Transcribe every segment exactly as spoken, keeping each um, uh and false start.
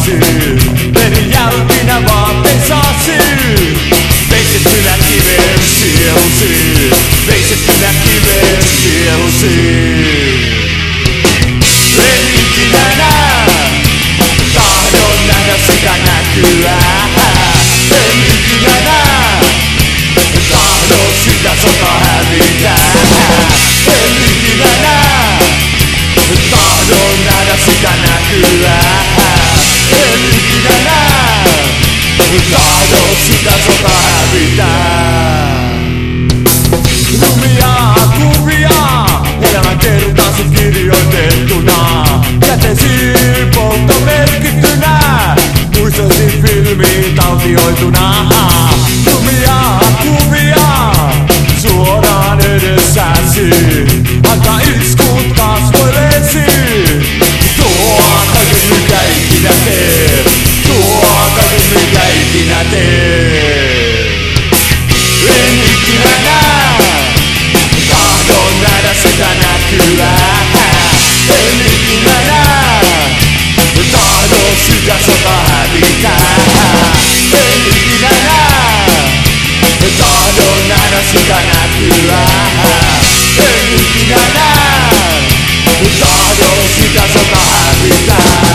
Meni jälkinä vaatteisasi. Veistettynä kiveen sielusi. Veistettynä kiveen sielusi. En ikinä näe, tahdon nähdä sitä näkyä. En ikinä näe, tahdon sitä sota hävitä. En ikinä näe, tahdon nähdä sitä näkyä. En ikinä näe, tahdon sitä sota hävitä. Rumia kuvia, elämän kertaisi kirjoitettuna. Kätesi poltto merkittynä, muistosi filmiin taltioituna. Rumia kuvia, suoraan edessäsi. Antaa iskut kasvoillesi. Tuo kaiken mikä ikinä teet. Tuo kaiken mikä ikinä teet. En ikinä näe, tahdon nähdä sitä näkyä. En ikinä näe, tahdon sitä sota hävitä. En ikinä näe, tahdon nähdä sitä näkyä. En ikinä näe, tahdon sitä sota hävitä.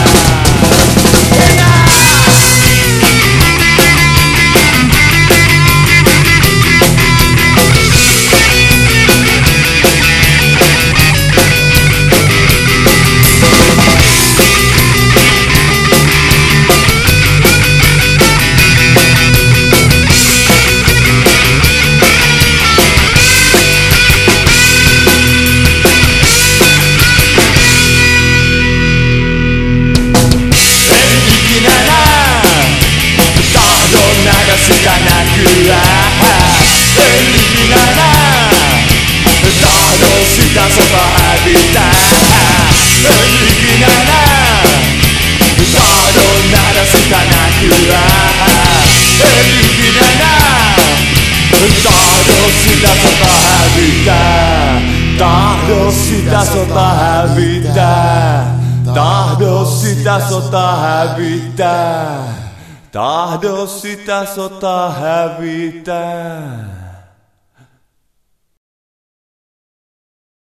Sitä näkyä. En ikinä näe, tahdon sitä sota hävitä. En ikinä näe, tahdon nähdä sitä näkyä. En ikinä näe, tahdon sitä sota hävitä. Tahdon sitä sota hävitä. Tahdon sitä sota hävitä. Tahdo sitä sota hävitä.